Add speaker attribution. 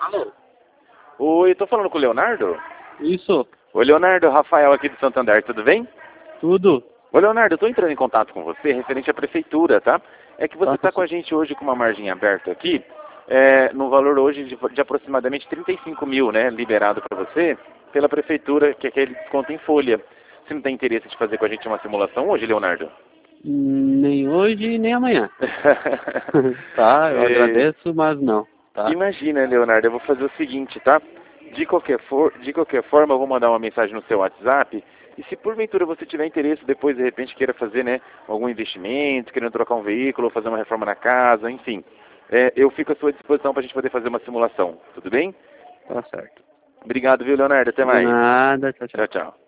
Speaker 1: Alô?
Speaker 2: Oi, tô falando com o Leonardo?
Speaker 1: Isso,
Speaker 2: Oi, Leonardo, Rafael aqui de Santander, tudo bem?
Speaker 1: tudo?
Speaker 2: Ô, Leonardo, eu tô entrando em contato com você referente à prefeitura, tá? É que você
Speaker 1: Tá,
Speaker 2: tá com a gente hoje com uma margem aberta aqui, no valor hoje de aproximadamente 35 mil, né, liberado para você pela prefeitura, que é aquele desconto em folha. Você não tem interesse de fazer com a gente uma simulação hoje, Leonardo?
Speaker 1: Nem hoje, nem amanhã. Tá, eu
Speaker 2: É,
Speaker 1: agradeço, mas não, tá?
Speaker 2: Imagina, Leonardo, eu vou fazer o seguinte, tá? De qualquer forma, eu vou mandar uma mensagem no seu WhatsApp. E se porventura você tiver interesse, depois de repente queira fazer, né, algum investimento, querendo trocar um veículo, ou fazer uma reforma na casa, enfim, eu fico à sua disposição para a gente poder fazer uma simulação. Tudo bem?
Speaker 1: Tá certo.
Speaker 2: Obrigado, viu, Leonardo? Até
Speaker 1: De
Speaker 2: mais.
Speaker 1: nada, tchau, tchau.
Speaker 2: Tchau, tchau.